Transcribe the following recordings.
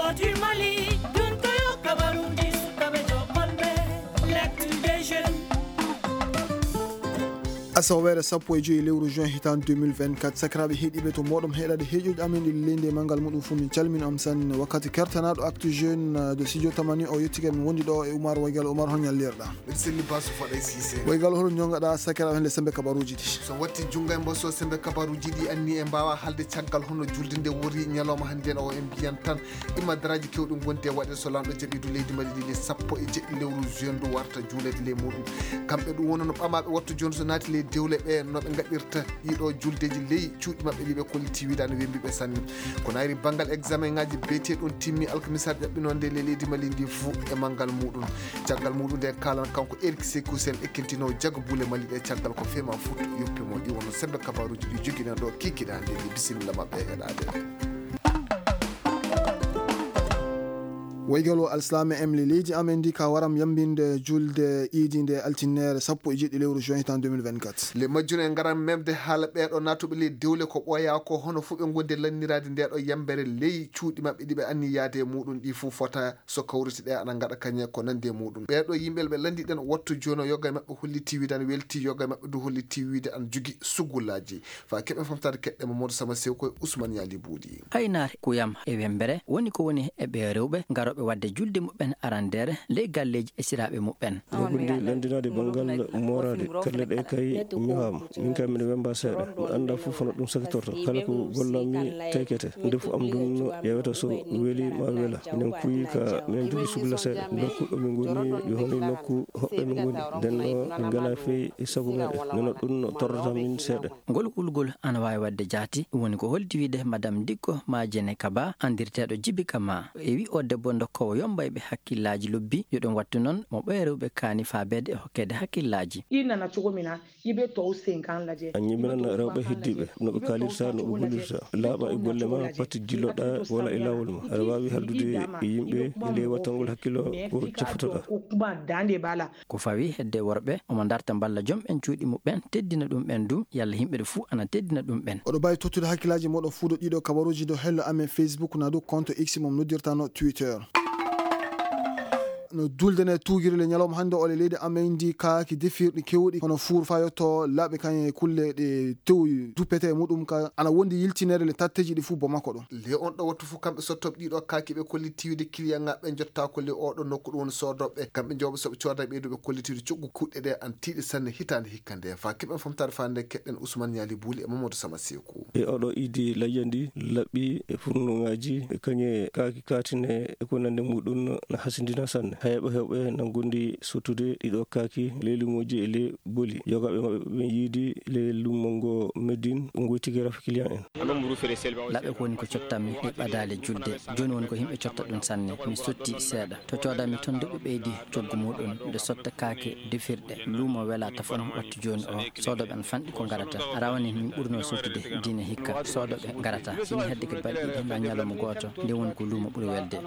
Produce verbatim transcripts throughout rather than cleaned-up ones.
voix du Mali, d'un toyo kabarundi sukabejo palme, l'actu des jeunes. asawere sappo e joyi lewru juin hitan deux mille vingt-quatre sakiraɓe heeɗiɓe to moɗon heeɗade heeƴoji amen ɗi lende mangal muɗum fuu min calmina am sanne wakkati kertanaɗo actu jeune de studio tamani o yettike min wondi ɗo e Oumar Waygal. Oumar hon ñallirɗa mbiɗa selli basu faɗa Cissé Waygal hono jongaɗa sakiraɓe hende sembe kabaruji ɗi so watti junga e mbosso sembe kabaruji ɗi anni e mbawa halde caggal hono julde nde wori ñalawma hande o en mbiyan tan imadaraji kewɗum gonde waɗe so lamɗo jaɓidu leydi mali ɗi le sappo e jeɗɗi lewru juin ndu warta juulede le muɗum kamɓe ɗum wonono ɓamaɓe wattu joni so naati le dewle ɓe noɓe gaɗirta ɗiɗo juldeji ley cuuɗi mabɓe ɗiɓe kolliti wiɗani wembiɓe sanne ko nayri banggal examen ngaji beete ɗon timmi alkamisaji ɗaɓɓinonde le leydi mali ndi fou e manggal muɗum caggal muɗum nde kalan kanko Eric Sékou Sène ekkintino jago buule mali ɗe caggal ko fema foot yoppimo ɗi wono sembe kabaruji ɗi joguinen ɗo kikiɗande ɗi bisimilla mabɓe e heɗade Waygal o alslame emle leydi amen ndi ka waram yambinde julde iidi nde altinere sappo e jeɗɗi lewru juin hitan deux mille vingt-quatre le majjune en garan memde haala ɓeɗo natuɓe ley dewle ko ɓooya ko hono fo ɓe gonde lannirade ndeɗo yambere ley cuuɗi mabɓe ɗiɓe anni yaade muɗum ɗi fuu fota so kawriti ɗe aɗa gaɗa kañe ko nande muɗum ɓeɗo yimɓel ɓe landiɗen wattu joni o yoga e mabɓe holliti wiide an welti yoga e mabɓe du holliti wiide an jogui sugullaji fa keɓe famtade keɗɗe Mamadou Sama Sew koye Ousmane Yali Boudi haynare kuyam e wembere woni ko woni eɓe rewɓe garo ɓe wadde julde muɓɓen arandere ley galleji e siraɓe muɓɓen jogundi landinade banggal morade kelle ɗe kay miwama min kam mine wemba seeɗa mi anda fof hono ɗum sakitorto kala ko gollami tekete ndefu am ɗum yewata so weeli ma weela minen kuyi ka minen jogui sugla seeɗa nokku ɗomin goni yo honi nokku hoɓɓe min goni nden no min gala fewi e saabu meɗen nono ɗum no tordata min seeɗa ngol ulgol ana wawi wadde jaati ɗum woni ko holdi wiide madame Dikko Madiene Kaba andirteɗo Djiby Kama e wi o debbo dokkowo yomba ɓe hakkillaji lobbi yo ɗum wattu noon mo ɓoye rewɓe kaani faabede e hokkede hakkillaji inana cogo mina yiɓe tow senkan laje a ñimminana rewɓe heddiɓe noɓe kalirta noɓe gollirta laaɓa e golle ma patti jilloɗa wona e lawol ma aɗa wawi haldude e yimɓe e ley wattangol hakkilo ko caftotoɗa kuma dande bala ko fawi hedde worɓe omo darta balla joom en cuuɗi muɓɓen teddina ɗum ɓen du yalla yimɓe ɗo fuu ana teddina ɗum ɓen oɗo mbawi tottude hakkillaji moɗon fuu ɗo ɗiɗo kabaruji do hello amen Facebook na dow compte X mom noddirtano Twitter no duldene tugirle ñalawma hande ole leydi amen ndi kaaki defirɗi kewɗi kono fuur fayotto laaɓe kañe kulle ɗe tew duppete e muɗum ka ana wondi yiltinere le tatteji ɗi fuu bo makko ɗon le on ɗo wattu fuu kamɓe sottoɓe ɗiɗo kaaki ɓe kollitiwide client ŋaɓe jotta ko le oɗo nokku ɗum woni sodoɓe kamɓe jawɓe soɓe cooda ɓeyduɓe kollitiwide coggu kuɗɗe ɗe an tiiɗi sanne hitande hikka nde fa keɓen famtade fa nde keɗɗen Ousmane Yali Bouli e Mamadou Sama Sekou e oɗo idi layyandi laɓɓi e furnuŋaji e kañe kaaki katine e ko nande muɗum no hasindina sanne hayɓe hewɓe nan gondi sottude ɗiɗo kaaki leylumoji e ley booli yogaɓe maɓɓe ɓe yiidi le lummongo Médine goytigi rafi client en laɓe ko woni ko cottanmi e ɓadale julde joni woni ko yimɓe cotta ɗum sanne mi sotti seeɗa to codami toon nde ɓe ɓeydi coggu muɗum nde sotta kaake defirɗe luumo wela tafon wattu joni o sodoɓe an fanɗi ko garata rawani min ɓurno sottude diine hikka sodoɓe garata sini hedde ko balɗe ɗiɗi ha ñalawma goto nde woni ko luumo ɓuuri welde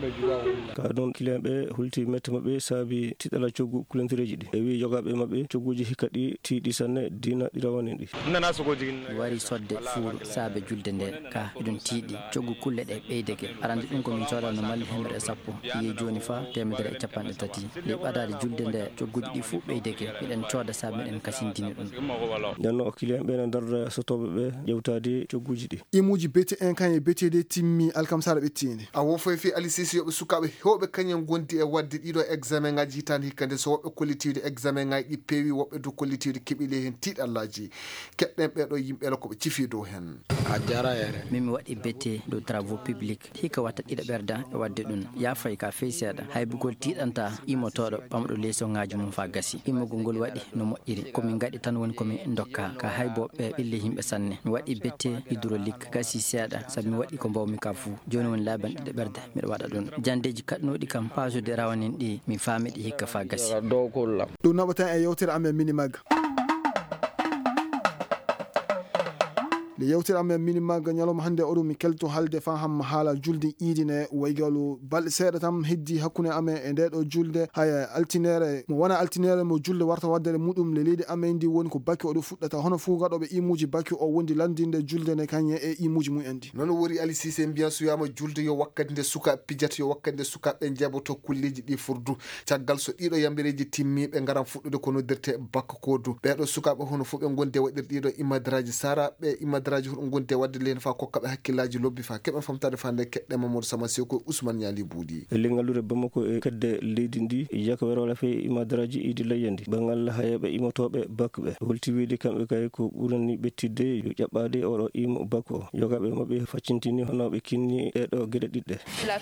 ka ɗon client ɓe hulti mette maɓɓe saabi tiɗala coggu kulentereji ɗi e wi yogaɓe maɓɓe cogguji hikka ɗi tiiɗi sanne dina ɗi rawani ɗi wari sodde fuuru saabe julde nde ka eɗum tiiɗi coggu kulle ɗe ɓeydeke arande ɗum komin coodano malli hemre e sappo yi joni fa temedere e capanɗe tati nde ɓadade julde nde cogguji ɗi fuu ɓeydeke miɗen cooda saabi meɗen kasindini ɗum ndenno o client ɓe ne darda sotoɓe ɓe ƴewtade cogguji ɗi imuji bete en kañe betede timmi alkamsara ɓettinde a wo foy fi Ali Cissé yoɓe sukaɓe hewɓe kañen gondi e wadde ɗiɗo examen ngaji hitande hikka nde so woɓɓe kollitiwde examen ngaji ɗi peewi woɓɓe du kollitiwde keɓile hen tiiɗallaji keɗɗen ɓeɗo yimɓeɗo koɓe cifi dow hen a jarayere min mi waɗi bette dow travaux public hikka watta ɗiɗa ɓerda e wadde ɗum yafay ka fey seeɗa haybugol tiiɗanta imotoɗo ɓamɗo leçon ngaji mum fa gasi immugol ngol waɗi no moƴƴiri komin gaɗi tan woni komin dokka ka hayboɓe ɓille yimɓe sanne mi waɗi bette hydraulique gasi seeɗa saabi mi waɗi ko mbawmi ka fuu joni woni laaban ɗiɗa ɓerde miɗa waɗa ɗum jandeji kaɗnoɗi kam pasude rawanin ɗi mi faamiɗi hikka fa gasi ɗum naɓatan e yewtere amen mini magga le yewtere amen minima ga nyalom hande oɗo mi kelto halde fa ham haala julde idine waygalu balɗe seeɗa tam heddi hakkunde amen e nde ɗo julde hay altinere mo wona altinere mo julde warta waddere muɗum le leydi amen ndi woni ko bakki oɗo fuɗɗata hono fu gaɗoɓe imuji bakki o wondi landinde julde ne kanye e imuji mum endi non wori Ali Cissé mbiyan so yama julde yo wakkati nde suka pijata yo wakkati nde sukaɓe jeboto kulleji ɗi furdu caggal so ɗiɗo yambereji timmiɓe garan fuɗɗude ko noddirte bakka kodu ɓeɗo sukaɓe hono fu ɓe gonde waɗir ɗiɗo imadaraji sara ɓe imadaraji hoɗo gonde wadde len fa kokkaɓe hakkillaji lobbi fa keɓen famtade fande keɗɗe Mamadou Sama Seko Ousmane Niali Boudi lengalure Bamako e kedde leydi ndi yaka werola fe imadaraji idi layandi bangal hayaɓe imotoɓe bakɓe holti wiide kamɓe kay ko ɓurani ɓettidde yo ƴaɓɓade oɗo imo bakko yogaɓe mabɓe faccintini hono ɓe kinni ɗeɗo gueɗe ɗiɗɗe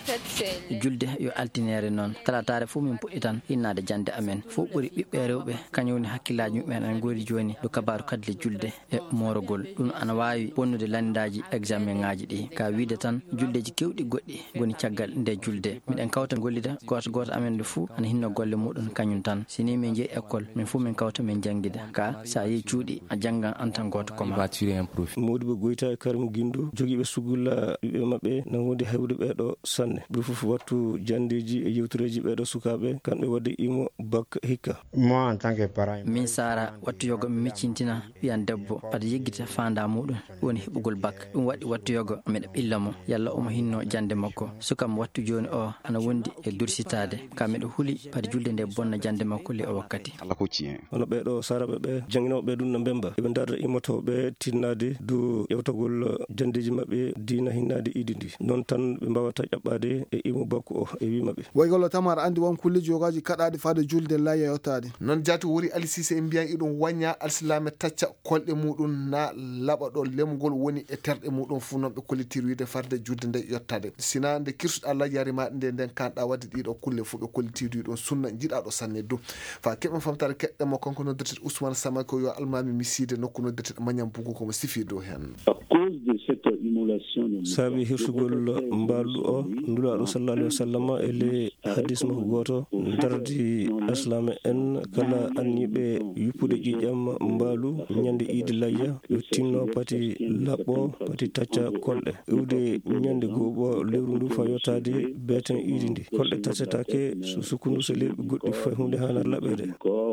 julde yo altinere noon talatare fo min puɗɗi tan hinnade jande amen fo ɓuuri ɓiɓɓe rewɓe kañum woni hakkillaji mumen en gori joni do kabaru kadle julde e morogol ɗum ana wawi bonnude landaji examen ngaji ɗi ka wiide tan juldeji kewɗi goɗɗi goni caggal nde julde miɗen kawta gollida goto goto amen nde fou ana hinno golle muɗum kañum tan sini min jeeyi école min fou min kawta min jangguida ka sa yeehi cuuɗi a janggan en tant goto koma modibo goyta e karim guindo joguiɓe sugulla ɓiɓɓe mabɓe nan wodi hewde ɓeɗo sanne ɓe foof wattu jandeji e yewtureji ɓeɗo sukaɓe kamɓe wadde imo bakka hikka moi en tant que parent min sara wattu yogo mi miccintina ɓiyan debbo aɗa yeggita fanda muɗum woni heɓugol bakka ɗum waɗi wattu yogo miɗa ɓilla mo yalla omo hinno jande makko sukam wattu joni o ana wondi e dursitade ka miɗa huuli paɗa julde nde bonna jande makko li o wakkati hono ɓeɗo saraɓe ɓe jangguinoɓe ɗum no mbemba eɓe darda immotoɓe tinnade du ƴewtagol jandeji mabɓe dina hinnade idi ndi non tan ɓe mbawata ƴaɓɓade e imo bakko o e wimaɓe waygolo tamara andi won kulleji yogaji kaɗaɗi fade julde layya yottade non jaati wori Ali Cissé en mbiyan iɗum waña alsilame tacca kolɗe muɗum na laɓa ɗo lemgol woni e terɗe muɗum fu noon ɓe kollitir wiide farde julde nde yottade sina nde kirsuɗa lajari maɗa nde nden kanɗa wadde ɗiɗo kulle fu ɓe kollitir wiɗon sunna jiiɗa ɗo sanne du fa keɓen famtade keɗɗemo kanko noddirteɗo Ousmane Sama ko yo almami miside nokku noddirteɗo Magnam Bougou komo sifi dow hen saabi hirsugol mbalɗu o ndulaɗo sallallahu alayhi wa sallam e le hadis makko goto dardi aslame en kala anniɓe yuppude ƴiƴam mbaalu ñande iidi layya yo tinno pati laɓɓo pati tacca kolɗe iwde ñande goɓo lewru ndu fa yottade beten iidi ndi kolɗe taccetake so sukkundu so leyɓe goɗɗi fay hunde hana laɓede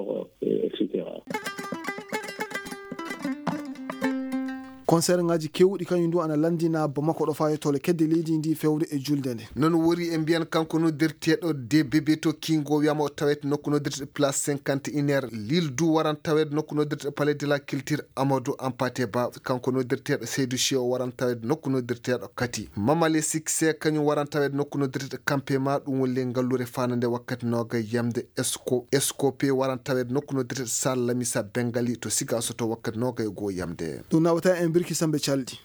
concert ngaji kewɗi kañum ndu ana landina Bamako ɗo fa yettole kedde leydi ndi fewde e julde nde non wori e mbiyan kanko noddirteɗo de bébé to kingo wiyama o tawete nokku noddirteɗo place cinquante et un heure Lille du waran tawede nokku noddirteɗo palais de la culture Amadou Hampâté Bâ kanko noddirteɗo Seydou Sy o waran tawede nokku noddirteɗo Kati Mamale Succé kañum waran tawede nokku noddirteɗo Campema ɗum woni le ngallure fanande wakkati noga yamde esco escopé waran tawede nokku noddirteɗo Salle Lamissa Bengali to Sigasso to wakkati noga e goo yamde ɗum nawata en birki sambe caldi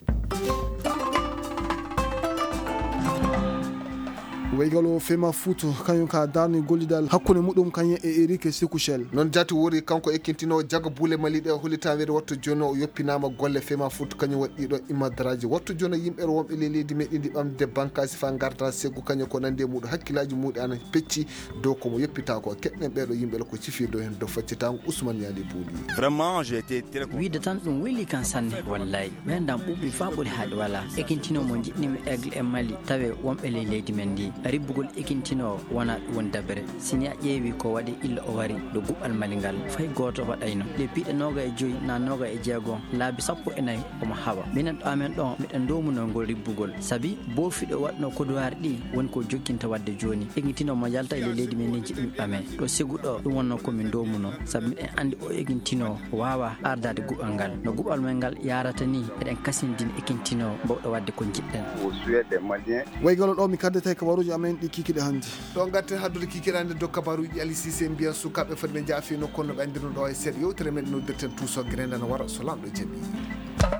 waygalo fema foot kañum ka darni gollidal hakkunde muɗum kañum e Eric Sékouchel non jati wori kanko ekkintino jaga buule maliɗe holitawede wattu joni o yoppinama golle fema foot kañum waɗi ɗo imadaraji wattu joni yimɓe wonɓe le leydi meɗi ndi ɓamde bankasi fa garda seggu kañum ko nandi e muɗum hakkillaji muɗum ana pecci dow komo yoppita ko keɗɗen ɓeɗo yimɓe ko cifi dow hen dow faccitago Ousmane Niali Bouli vraiment j'ai été très wiide tan ɗum weli kan sanne wallahi wendam ɓuɓɓi fa ɓuuri haaɗi wala ekkintino mo jiɗnimi aigle e Mali tawe wonɓe le leydi men ndi ribbugol ekintino wona won dabere sini a ƴeewi ko waɗi illa o wari do guɓɓal Mali ngal fay goto waɗayno le piɗe noga e joyi na noga e jeegom laabi sappo e nayyi omo hawa minen ɗo amen ɗo miɗen domuno ngol ribbugol saabi boofiɗo waɗno koduwar ɗi woni ko jokkinta wadde joni ekintino mo jalta e leydi men ni jiɗmi ɓame ɗo sigu ɗo ɗum wonno komin domuno saabi miɗen andi o ekintino wawa ardade guɓɓal ngal no guɓɓal men ngal yarata ni eɗen kasindini ekintino mbawɗo wadde ko jiɗɗen waygalo ɗo mi kaddete kabaruji amen ɗi kikiɗe hannde ɗo gatten haddude kikiɗe hannde dow kabaruji Ali Cissé mbiyan sukaɓe foti ɓe jaafino kono ɓe andirno ɗo e seeɗa yewtere men noddirten tuuso grendana wara so lamɗo jaɓi